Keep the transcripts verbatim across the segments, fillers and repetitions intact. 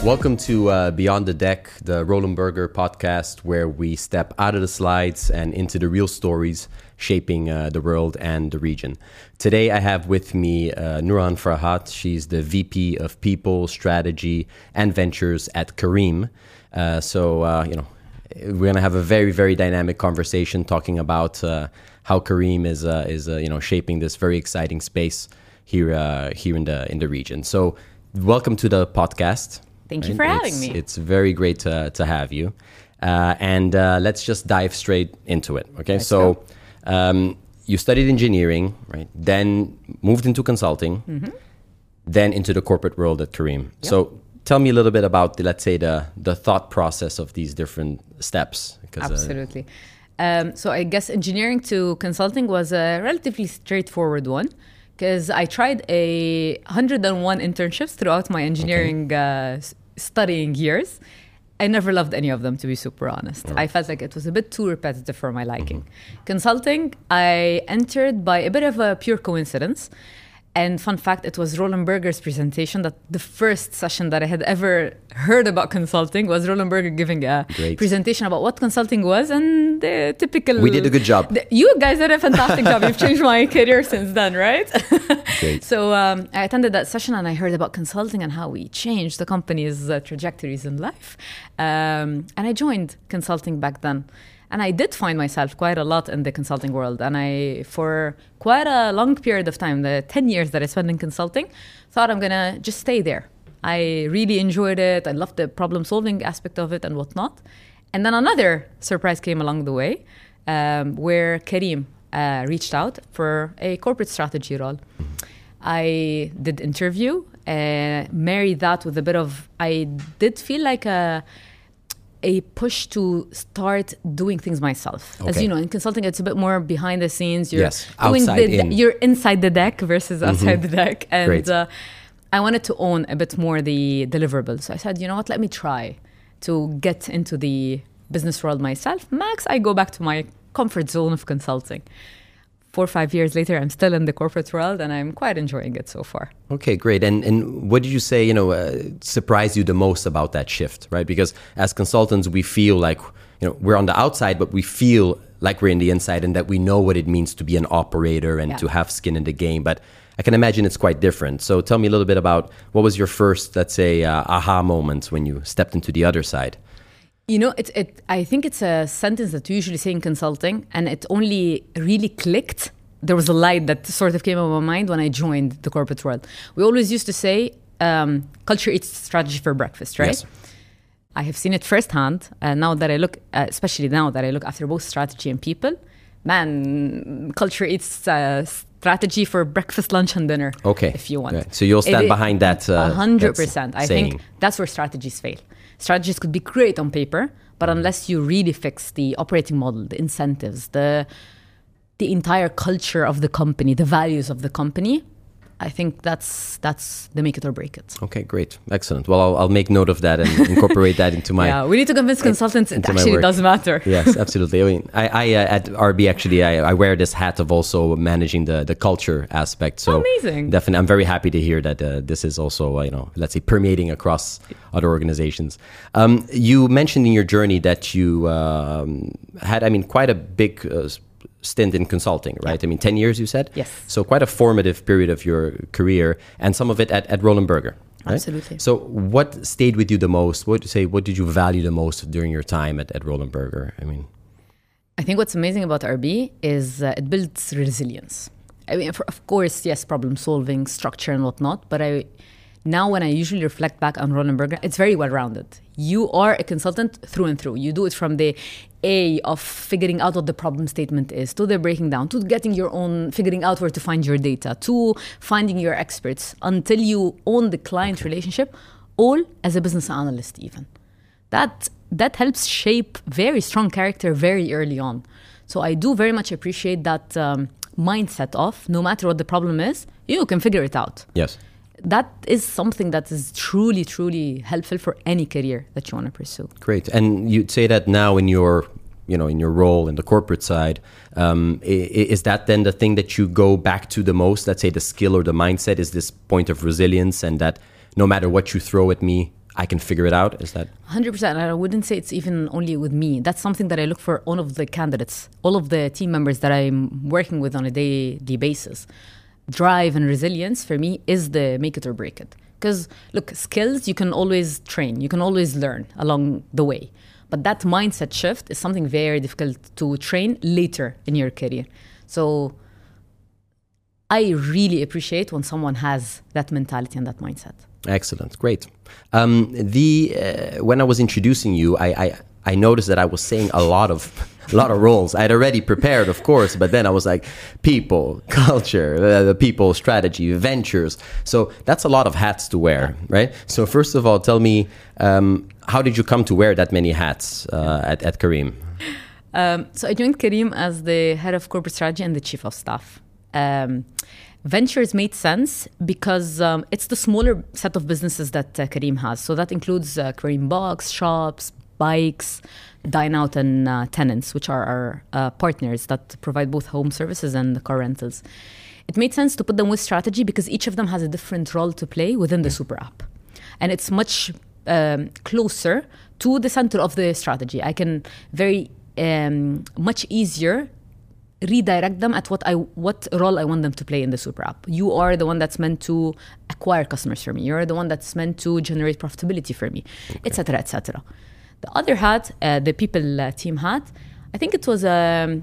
Welcome to uh, Beyond the Deck, the Roland Berger podcast, where we step out of the slides and into the real stories shaping uh, the world and the region. Today I have with me uh, Nuran Farhat. She's the V P of People, Strategy and Ventures at Careem. Uh, so, uh, you know, we're going to have a very, very dynamic conversation talking about uh, how Careem is, uh, is uh, you know, shaping this very exciting space here, uh, here in the in the region. So, welcome to the podcast. Thank right? you for having it's, me. It's very great to, to have you. Uh, and uh, let's just dive straight into it. Okay, let's so um, you studied engineering, right? Then moved into consulting, mm-hmm. then into the corporate world at Careem. Yep. So tell me a little bit about, the, let's say, the the thought process of these different steps. Absolutely. Uh, um, so I guess engineering to consulting was a relatively straightforward one, because I tried a one hundred one internships throughout my engineering okay. uh, studying years. I never loved any of them, to be super honest. Right. I felt like it was a bit too repetitive for my liking. Mm-hmm. Consulting, I entered by a bit of a pure coincidence. And fun fact, it was Roland Berger's presentation that the first session that I had ever heard about consulting was Roland Berger giving a Great. presentation about what consulting was and the typical... We did a good job. The, you guys did a fantastic job. You've changed my career since then, right? Great. So um, I attended that session and I heard about consulting and how we changed the company's uh, trajectories in life. Um, and I joined consulting back then. And I did find myself quite a lot in the consulting world. And I, for quite a long period of time, the ten years that I spent in consulting, thought I'm going to just stay there. I really enjoyed it. I loved the problem-solving aspect of it and whatnot. And then another surprise came along the way, um, where Careem uh, reached out for a corporate strategy role. I did interview, uh, married that with a bit of... I did feel like a... a push to start doing things myself. Okay. As you know, in consulting, it's a bit more behind the scenes. You're yes, outside the, in. You're inside the deck versus outside mm-hmm. the deck. And uh, I wanted to own a bit more the deliverables. So I said, you know what, let me try to get into the business world myself. Max, I go back to my comfort zone of consulting. Four or five years later, I'm still in the corporate world and I'm quite enjoying it so far. Okay, great. And and what did you say, you know, uh, surprised you the most about that shift, right? Because as consultants, we feel like, you know, we're on the outside, but we feel like we're in the inside and that we know what it means to be an operator and yeah. to have skin in the game. But I can imagine it's quite different. So tell me a little bit about what was your first, let's say, uh, aha moment when you stepped into the other side? You know, it, it, I think it's a sentence that you usually say in consulting, and it only really clicked. There was a light that sort of came in my mind when I joined the corporate world. We always used to say, um, culture eats strategy for breakfast, right? Yes. I have seen it firsthand. Uh, now that I look, uh, especially now that I look after both strategy and people, man, culture eats uh, strategy for breakfast, lunch, and dinner. Okay. If you want. Okay. So you'll stand it, behind that. A hundred percent. I think that's where strategies fail. Strategies could be great on paper, but unless you really fix the operating model, the incentives, the the entire culture of the company, the values of the company, I think that's that's the make it or break it. Okay, great. Excellent. Well, I'll, I'll make note of that and incorporate that into my... Yeah, we need to convince consultants it actually does matter. Yes, absolutely. I mean, I, I uh, at R B, actually, I, I wear this hat of also managing the, the culture aspect. So amazing. Definitely, I'm very happy to hear that uh, this is also, uh, you know, let's say permeating across other organizations. Um, you mentioned in your journey that you um, had, I mean, quite a big... Uh, stint in consulting, right? Yeah. I mean, ten years you said? Yes. So quite a formative period of your career, and some of it at, at Roland Berger, right? Absolutely. So what stayed with you the most? What would you say, what did you value the most during your time at, at Roland Berger? I mean... I think what's amazing about R B is uh, it builds resilience. I mean, for, of course, yes, problem solving, structure and whatnot, but I... Now, when I usually reflect back on Roland Berger, it's very well-rounded. You are a consultant through and through. You do it from the A of figuring out what the problem statement is, to the breaking down, to getting your own, figuring out where to find your data, to finding your experts, until you own the client okay. relationship, all as a business analyst even. That, that helps shape very strong character very early on. So I do very much appreciate that um, mindset of, no matter what the problem is, you can figure it out. Yes. That is something that is truly, truly helpful for any career that you want to pursue. Great. And you'd say that now in your, you know, in your role in the corporate side, um, is that then the thing that you go back to the most? Let's say the skill or the mindset is this point of resilience, and that no matter what you throw at me, I can figure it out? Is that one hundred percent. I wouldn't say it's even only with me. That's something that I look for all of the candidates, all of the team members that I'm working with on a daily basis. Drive and resilience for me is the make it or break it. Because look, skills you can always train, you can always learn along the way. But that mindset shift is something very difficult to train later in your career. So I really appreciate when someone has that mentality and that mindset. Excellent, great. Um, the uh, when I was introducing you, I, I I noticed that I was saying a lot of a lot of roles. I had already prepared, of course, but then I was like, people, culture, uh, the people, strategy, ventures. So that's a lot of hats to wear, right? So first of all, tell me, um, how did you come to wear that many hats uh, at, at Careem? Um, so I joined Careem as the head of corporate strategy and the chief of staff. Um, Ventures made sense because um, it's the smaller set of businesses that uh, Careem has. So that includes uh, Careem Box, shops, bikes, dine out, and uh, tenants, which are our uh, partners that provide both home services and car rentals. It made sense to put them with strategy because each of them has a different role to play within the super app. And it's much um, closer to the center of the strategy. I can very um, much easier redirect them at what I what role I want them to play in the super app. You are the one that's meant to acquire customers for me. You're the one that's meant to generate profitability for me, et cetera, et cetera. The other hat, uh, the people uh, team hat, I think it was um,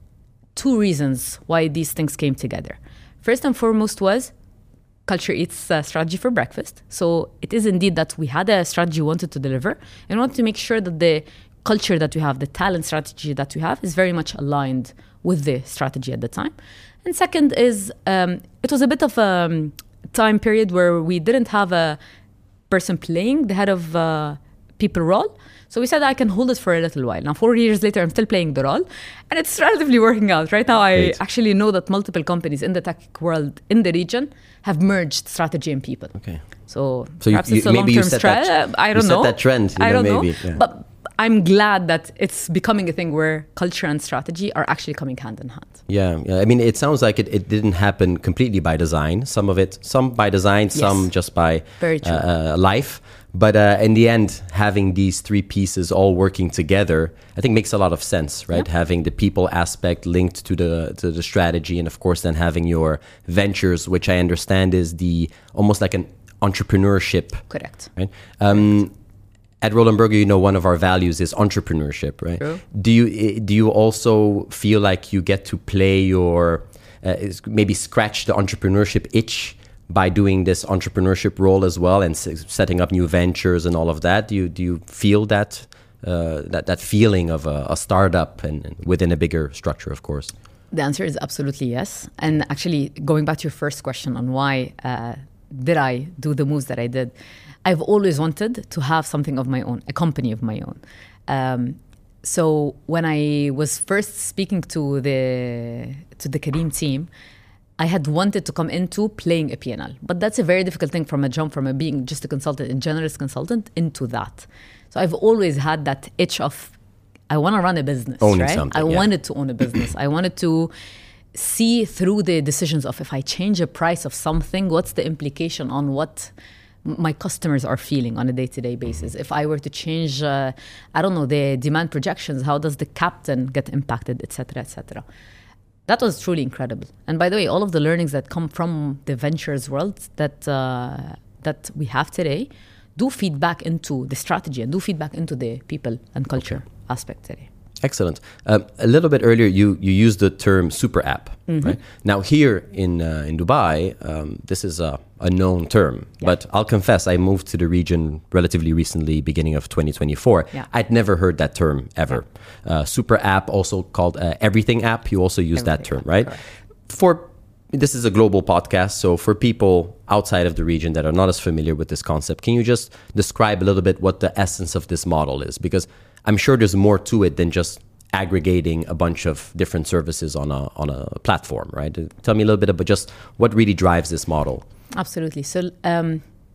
two reasons why these things came together. First and foremost was culture eats uh, strategy for breakfast. So it is indeed that we had a strategy we wanted to deliver and we wanted to make sure that the culture that we have, the talent strategy that we have is very much aligned with the strategy at the time. And second is um, it was a bit of a um, time period where we didn't have a person playing the head of uh, people role. So we said I can hold it for a little while. Now, four years later, I'm still playing the role. And it's relatively working out. Right now, I Great. actually know that multiple companies in the tech world, in the region, have merged strategy and people. Okay. So, so perhaps you, it's a maybe long-term strategy. I don't you know. set that trend. You I know, don't maybe. know. Yeah. But I'm glad that it's becoming a thing where culture and strategy are actually coming hand in hand. Yeah, yeah. I mean, it sounds like it, it didn't happen completely by design. Some of it, some by design, yes. some just by Very true. Uh, life. But uh, in the end, having these three pieces all working together, I think makes a lot of sense, right? Yeah. Having the people aspect linked to the to the strategy, and of course, then having your ventures, which I understand is the almost like an entrepreneurship. Correct. Right. Um, Correct. At Roland Berger, you know, one of our values is entrepreneurship, right? True. Do you do you also feel like you get to play your uh, maybe scratch the entrepreneurship itch by doing this entrepreneurship role as well and s- setting up new ventures and all of that? Do you do you feel that uh, that that feeling of a, a startup and, and within a bigger structure, of course? The answer is absolutely yes. And actually, going back to your first question on why uh, did I do the moves that I did, I've always wanted to have something of my own, a company of my own. Um, so when I was first speaking to the to the Careem team, I had wanted to come into playing a P and L. But that's a very difficult thing from a jump from a being just a consultant, a generalist consultant, into that. So I've always had that itch of, I want to run a business, Owning right? something, I yeah. wanted to own a business. I wanted to see through the decisions of if I change a price of something, what's the implication on what my customers are feeling on a day-to-day basis. If I were to change, uh, I don't know, the demand projections, how does the captain get impacted, et cetera, et cetera. That was truly incredible. And by the way, all of the learnings that come from the ventures world that uh, that we have today do feed back into the strategy and do feed back into the people and culture okay. aspect today. Excellent. Um, a little bit earlier, you you used the term super app. Mm-hmm. Right? Now here in uh, in Dubai, um, this is a, a known term. Yeah. But I'll confess, I moved to the region relatively recently, beginning of twenty twenty-four. Yeah. I'd never heard that term ever. Yeah. Uh, super app, also called uh, everything app. You also use everything that term, app, right? Correct. For this is a global podcast, so for people outside of the region that are not as familiar with this concept, can you just describe a little bit what the essence of this model is? Because I'm sure there's more to it than just aggregating a bunch of different services on a on a platform, right? Tell me a little bit about just what really drives this model. Absolutely. So um,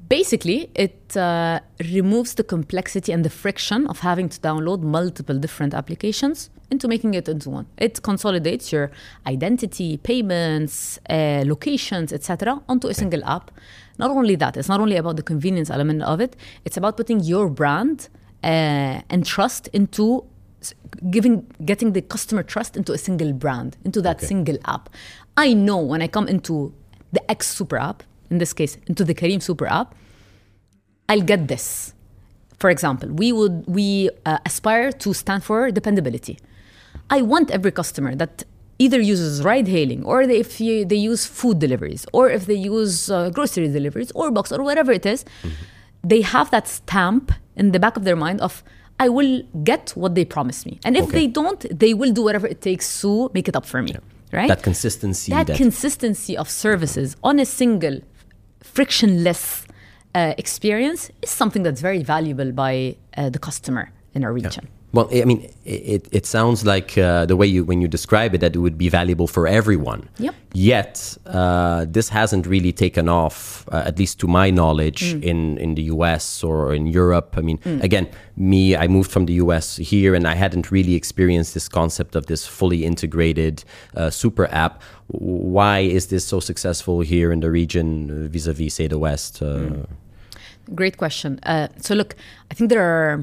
Basically, it uh, removes the complexity and the friction of having to download multiple different applications into making it into one. It consolidates your identity, payments, uh, locations, et cetera onto a single app. Not only that, it's not only about the convenience element of it, it's about putting your brand uh, and trust into giving, getting the customer trust into a single brand, into that okay. single app. I know when I come into the X Super App, in this case, into the Careem Super App, I'll get this. For example, we would we uh, aspire to stand for dependability. I want every customer that either uses ride hailing, or they, if you, they use food deliveries, or if they use uh, grocery deliveries, or box, or whatever it is, mm-hmm. they have that stamp in the back of their mind of, I will get what they promised me. And if okay. they don't, they will do whatever it takes to make it up for me. Yeah. Right? That consistency. That, that consistency of services on a single, frictionless uh, experience is something that's very valuable by uh, the customer in our region. Yeah. Well, I mean, it, it sounds like uh, the way you, when you describe it, that it would be valuable for everyone. Yep. Yet, uh, this hasn't really taken off, uh, at least to my knowledge, mm. in, in the U S or in Europe. I mean, mm. again, me, I moved from the U S here, and I hadn't really experienced this concept of this fully integrated uh, super app. Why is this so successful here in the region vis-a-vis, say, the West? Uh, mm. Great question. Uh, so look, I think there are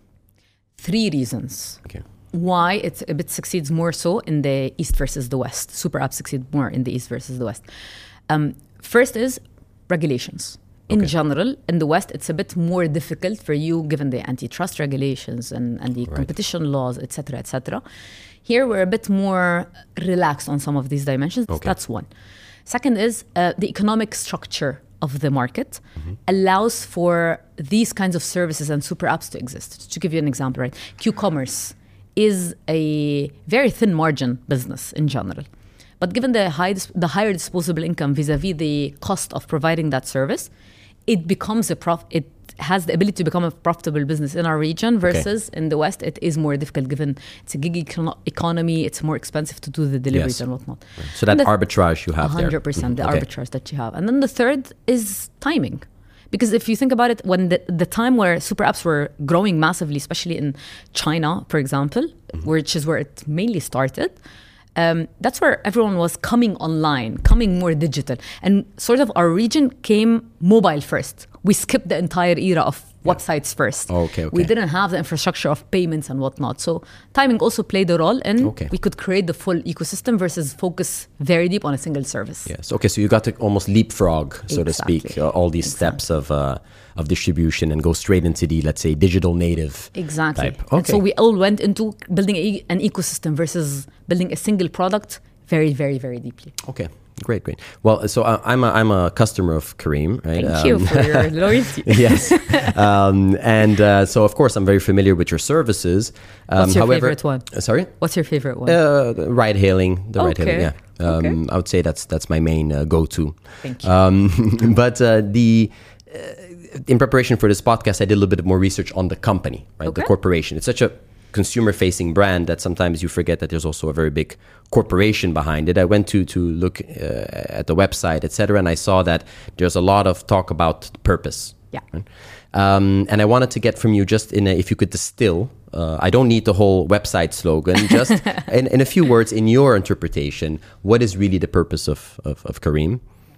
three reasons okay. why it a bit succeeds more so in the East versus the West. Super apps succeed more in the East versus the West. Um, first is regulations. In okay. general, in the West, it's a bit more difficult for you given the antitrust regulations and, and the right. competition laws, et cetera, et cetera. Here, we're a bit more relaxed on some of these dimensions. Okay. That's one. Second is uh, the economic structure of the market mm-hmm. allows for these kinds of services and super apps to exist. To give you an example, right? Q-commerce is a very thin margin business in general. But given the high, the higher disposable income vis-a-vis the cost of providing that service, it becomes a prof. It has the ability to become a profitable business in our region versus okay. in the West, it is more difficult given it's a gig econ- economy. It's more expensive to do the deliveries yes. and whatnot. Right. So that arbitrage you have one hundred percent there. the okay. arbitrage that you have. And then the third is timing. Because if you think about it, when the, the time where super apps were growing massively, especially in China, for example, mm-hmm. which is where it mainly started, Um, that's where everyone was coming online, coming more digital. And sort of our region came mobile first. We skipped the entire era of yeah. websites first. Okay, okay. We didn't have the infrastructure of payments and whatnot. So timing also played a role in okay. we could create the full ecosystem versus focus very deep on a single service. Yes. Okay, so you got to almost leapfrog, so exactly. to speak, uh, all these exactly. steps of uh, of distribution and go straight into the, let's say, digital native exactly. type. Okay. And so we all went into building a, an ecosystem versus building a single product very, very, very deeply. Okay. Great, great. Well, so uh, I'm a, I'm a customer of Careem, right? Thank um, you for your loyalty. Yes. Um, and uh, so, of course, I'm very familiar with your services. Um, What's your however, favorite one? Uh, sorry? What's your favorite one? Uh, ride hailing. The okay. ride hailing, yeah. Um, okay. I would say that's that's my main uh, go-to. Thank you. Um, but uh, the... Uh, in preparation for this podcast, I did a little bit more research on the company, right? Okay. The corporation. It's such a consumer-facing brand that sometimes you forget that there's also a very big corporation behind it. I went to to look uh, at the website, et cetera, and I saw that there's a lot of talk about purpose. Yeah. Right? Um, and I wanted to get from you just in a, if you could distill. Uh, I don't need the whole website slogan. Just in, in a few words, in your interpretation, what is really the purpose of of, of Careem?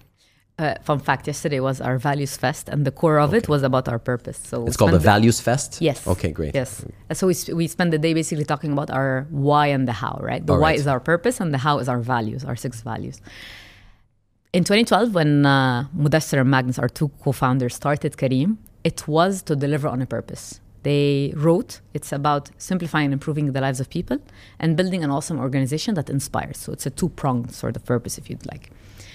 Uh, fun fact, yesterday was our Values Fest, and the core of okay. it was about our purpose. So it's called the Values Fest? Yes. Okay, great. Yes. So we, we spend the day basically talking about our why and the how, right? The All why right. is our purpose and the how is our values, our six values. In twenty twelve, when uh, Mudassir and Magnus, our two co-founders, started Careem, it was to deliver on a purpose. They wrote, it's about simplifying and improving the lives of people and building an awesome organization that inspires. So it's a two-pronged sort of purpose, if you'd like.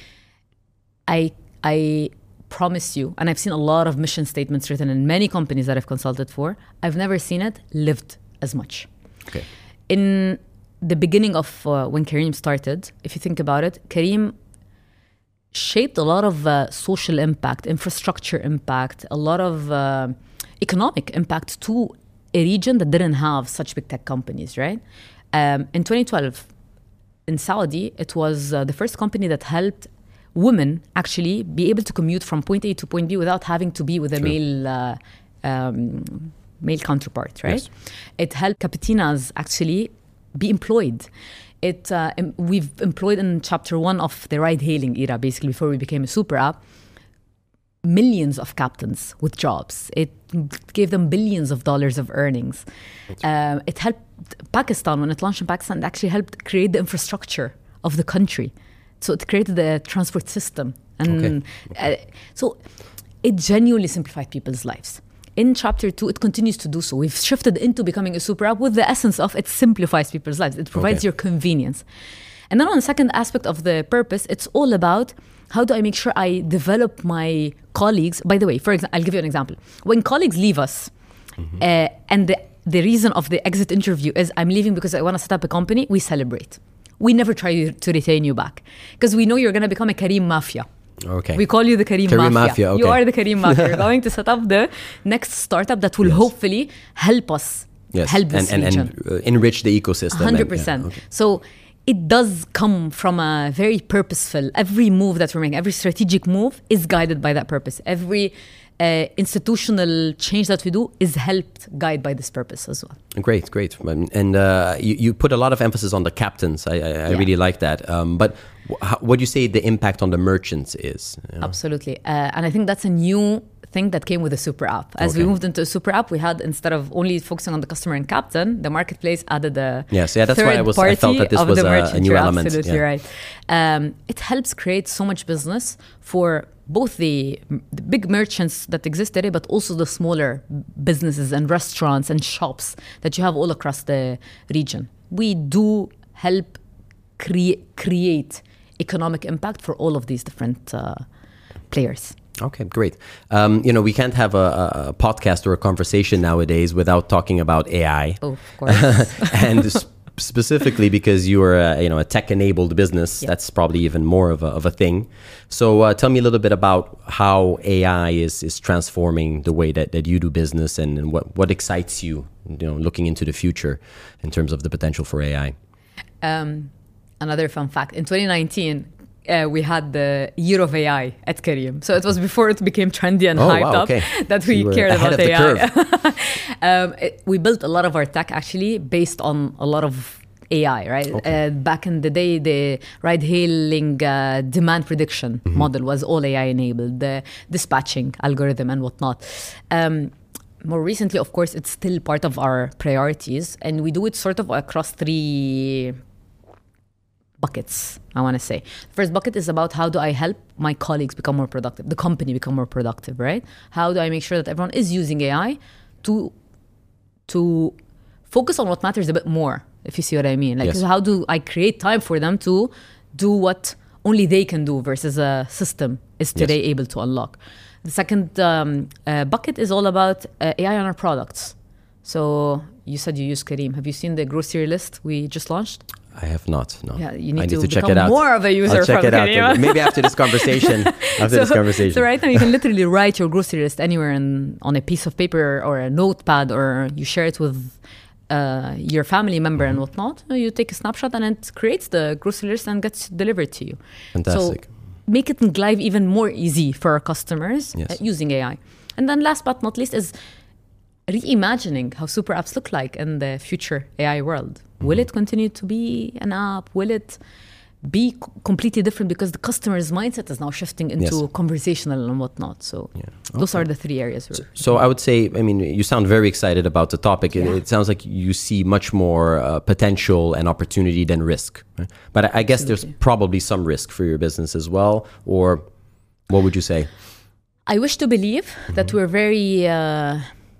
I I promise you, and I've seen a lot of mission statements written in many companies that I've consulted for, I've never seen it lived as much. Okay. In the beginning of uh, when Careem started, if you think about it, Careem shaped a lot of uh, social impact, infrastructure impact, a lot of uh, economic impact to a region that didn't have such big tech companies, right? Um, in twenty twelve, in Saudi, it was uh, the first company that helped women actually be able to commute from point A to point B without having to be with a True. male uh, um, male counterpart, right? Yes. It helped Capitinas actually be employed. It uh, em- we've employed in chapter one of the ride-hailing era, basically before we became a super app, millions of captains with jobs. It gave them billions of dollars of earnings. Uh, it helped Pakistan, when it launched in Pakistan, it actually helped create the infrastructure of the country. So it created the transport system. And Okay. uh, so it genuinely simplified people's lives. In chapter two, it continues to do so. We've shifted into becoming a super app with the essence of it simplifies people's lives. It provides Okay. your convenience. And then on the second aspect of the purpose, it's all about how do I make sure I develop my colleagues. By the way, for example, I'll give you an example. When colleagues leave us, Mm-hmm. uh, and the, the reason of the exit interview is I'm leaving because I want to set up a company, we celebrate. We never try to retain you back because we know you're going to become a Kareem Mafia. Okay. We call you the Kareem, Kareem Mafia. Mafia, okay. You are the Kareem Mafia. You're going to set up the next startup that will Yes. hopefully help us Yes. help this and, and, region. and uh, enrich the ecosystem. one hundred and- percent. yeah, okay. So it does come from a very purposeful, every move that we're making, every strategic move is guided by that purpose. Every uh, institutional change that we do is helped guide by this purpose as well. Great, great. Um, And uh, you, you put a lot of emphasis on the captains. I, I, I Yeah. really like that. Um, but wh- how, what do you say the impact on the merchants is? You know? Absolutely. Uh, and I think that's a new thing that came with the super app. As we Okay. moved into a super app, we had, instead of only focusing on the customer and captain, the marketplace added a Yes, yeah, that's why I third was- I party felt that this of was the a- a merchant. new You're element, absolutely yeah. right. Um, it helps create so much business for both the, the big merchants that exist today, but also the smaller businesses and restaurants and shops that you have all across the region. We do help crea- create economic impact for all of these different uh, players. Okay, great. Um, you know, we can't have a, a podcast or a conversation nowadays without talking about A I. Oh, of course. and s- specifically because you are a, you know, a tech-enabled business, Yeah. that's probably even more of a, of a thing. So uh, tell me a little bit about how A I is, is transforming the way that, that you do business, and, and what, what excites you, you know, looking into the future in terms of the potential for A I. Um, another fun fact, in twenty nineteen, uh, we had the year of A I at Careem. So it was before it became trendy and Oh, hyped wow, up okay. that So we you were cared ahead about of the A I. um, it, we built a lot of our tech actually based on a lot of A I, right? Okay. Uh, back in the day, the ride-hailing uh, demand prediction Mm-hmm. model was all A I enabled, the dispatching algorithm and whatnot. Um, more recently, of course, it's still part of our priorities, and we do it sort of across three buckets, I want to say. First bucket is about how do I help my colleagues become more productive, the company become more productive, right? How do I make sure that everyone is using A I to to focus on what matters a bit more, if you see what I mean? Like, Yes. how do I create time for them to do what only they can do versus a system is today Yes. able to unlock? The second um, uh, bucket is all about uh, A I on our products. So you said you use Careem. Have you seen the grocery list we just launched? I have not, no. Yeah, you I need need to, to check become it out. more of a user I'll check from it out. Careem. Maybe after this conversation. After so, this conversation. so right now you can literally write your grocery list anywhere in, on a piece of paper or a notepad, or you share it with uh, your family member Mm-hmm. and whatnot. You take a snapshot and it creates the grocery list and gets delivered to you. Fantastic. So make it live even more easy for our customers Yes. uh, using A I. And then last but not least is reimagining how super apps look like in the future A I world. Will Mm-hmm. it continue to be an app? Will it be c- completely different because the customer's mindset is now shifting into Yes. conversational and whatnot? So Yeah. those are the three areas. We're So I would say, I mean, you sound very excited about the topic. It, Yeah. it sounds like you see much more uh, potential and opportunity than risk. Right? But I, I guess there's Absolutely. probably some risk for your business as well. Or what would you say? I wish to believe Mm-hmm. that we're very uh,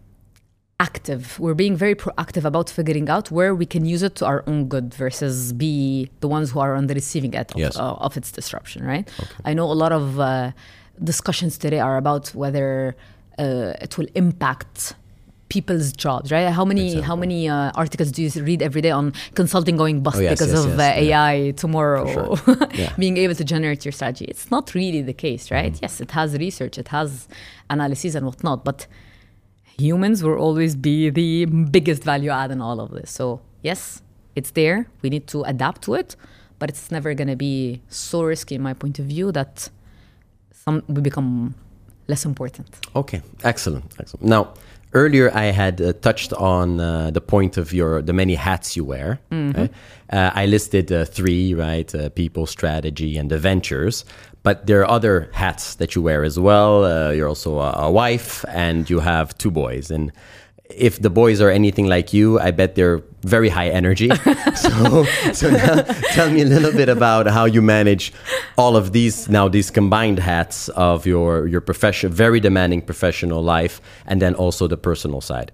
active. We're being very proactive about figuring out where we can use it to our own good versus be the ones who are on the receiving end of, Yes. uh, of its disruption, right? I know a lot of uh, discussions today are about whether uh, it will impact people's jobs, right? How many Example. how many uh, articles do you read every day on consulting going bust Oh, yes, because yes, of yes, uh, yeah. A I tomorrow For sure. Yeah. being able to generate your strategy? It's not really the case, right? Mm-hmm. Yes, it has research, it has analyses and whatnot, but humans will always be the biggest value add in all of this. So yes, it's there. We need to adapt to it, but it's never going to be so risky in my point of view that some will become less important. Okay, excellent, excellent. Now, earlier I had uh, touched on uh, the point of your the many hats you wear. Mm-hmm. Right? Uh, I listed uh, three, right? Uh, people, strategy, and the ventures. But there are other hats that you wear as well. Uh, you're also a, a wife, and you have two boys. And if the boys are anything like you, I bet they're very high energy. so, so now tell me a little bit about how you manage all of these now these combined hats of your your profession, very demanding professional life, and then also the personal side.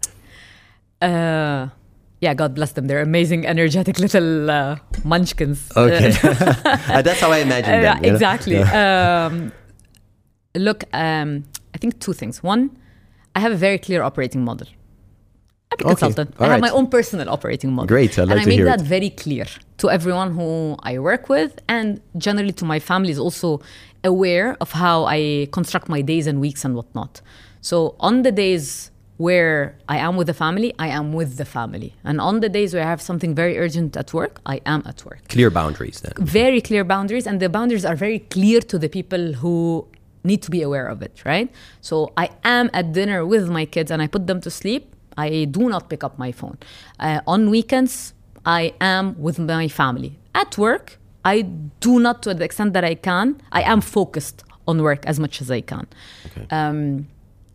Uh, yeah, God bless them. They're amazing, energetic little uh, munchkins. Okay, uh, that's how I imagine them. Uh, you know? exactly. Yeah. Um, look, um, I think two things. One, I have a very clear operating model. I'm a consultant. Okay. I have right. my own personal operating model. Great, I'd like and I to make hear that it. very clear to everyone who I work with, and generally to my family is also aware of how I construct my days and weeks and whatnot. So on the days where I am with the family, I am with the family. And on the days where I have something very urgent at work, I am at work. Clear boundaries then. Very clear boundaries, and the boundaries are very clear to the people who need to be aware of it, right? So I am at dinner with my kids and I put them to sleep. I do not pick up my phone. Uh, on weekends, I am with my family. At work, I do not, to the extent that I can, I am focused on work as much as I can. Okay. Um,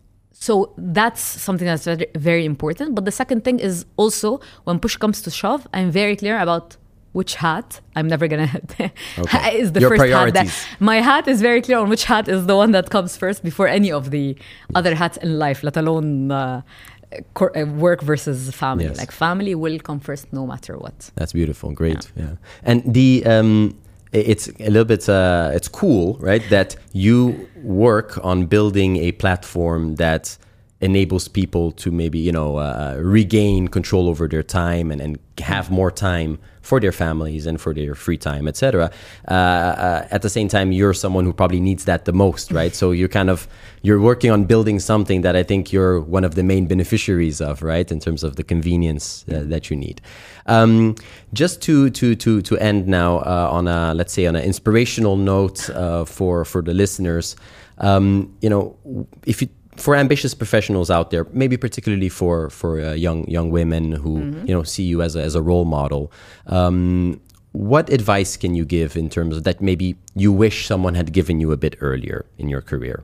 so that's something that's very, very important. But the second thing is also, when push comes to shove, I'm very clear about which hat I'm never gonna okay. is the Your first priorities. hat that my hat is very clear on which hat is the one that comes first before any of the other hats in life, let alone uh, cor- uh, work versus family. Yes. Like family will come first no matter what. That's beautiful. Great. Yeah. yeah. And the um, it's a little bit uh, it's cool, right? That you work on building a platform that enables people to maybe, you know, uh, regain control over their time and, and have more time for their families and for their free time, et cetera. Uh, uh, at the same time, you're someone who probably needs that the most, right? So you're kind of, you're working on building something that I think you're one of the main beneficiaries of, right? In terms of the convenience uh, that you need. Um, just to, to, to, to end now uh, on a, let's say on an inspirational note uh, for, for the listeners, um, you know, if you, for ambitious professionals out there, maybe particularly for for uh, young young women who mm-hmm. you know see you as a, as a role model, um, what advice can you give in terms of that maybe you wish someone had given you a bit earlier in your career?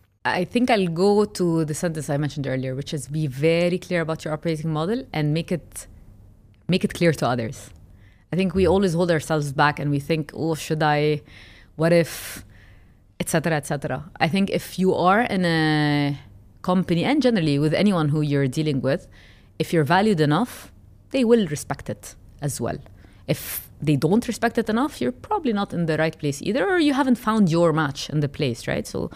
I think I'll go to the sentence I mentioned earlier, which is be very clear about your operating model and make it make it clear to others. I think we always hold ourselves back and we think, oh, should I? What if? Etc. et cetera. I think if you are in a company and generally with anyone who you're dealing with, if you're valued enough, they will respect it as well. If they don't respect it enough, you're probably not in the right place either, or you haven't found your match in the place, right? So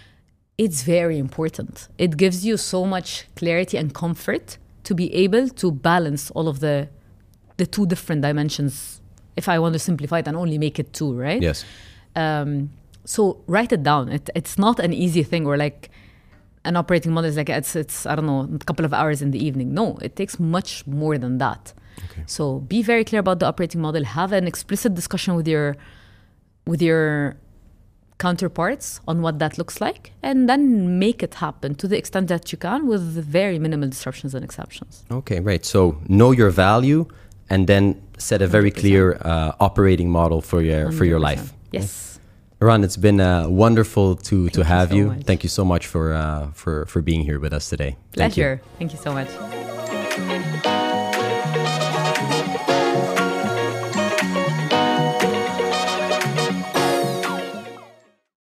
it's very important. It gives you so much clarity and comfort to be able to balance all of the the two different dimensions. If I want to simplify it and only make it two, right? Yes. Um, So write it down. It, it's not an easy thing where like an operating model is like, it's, it's, I don't know, a couple of hours in the evening. No, it takes much more than that. Okay. So be very clear about the operating model. Have an explicit discussion with your, with your counterparts on what that looks like, and then make it happen to the extent that you can with very minimal disruptions and exceptions. Okay, right. So know your value and then set a very one hundred percent. clear uh, operating model for your, for your one hundred life. percent. Yes. Iran, it's been uh, wonderful to, Thank to you have so you. much. Thank you so much for, uh, for, for being here with us today. Thank you. Pleasure. Thank you so much.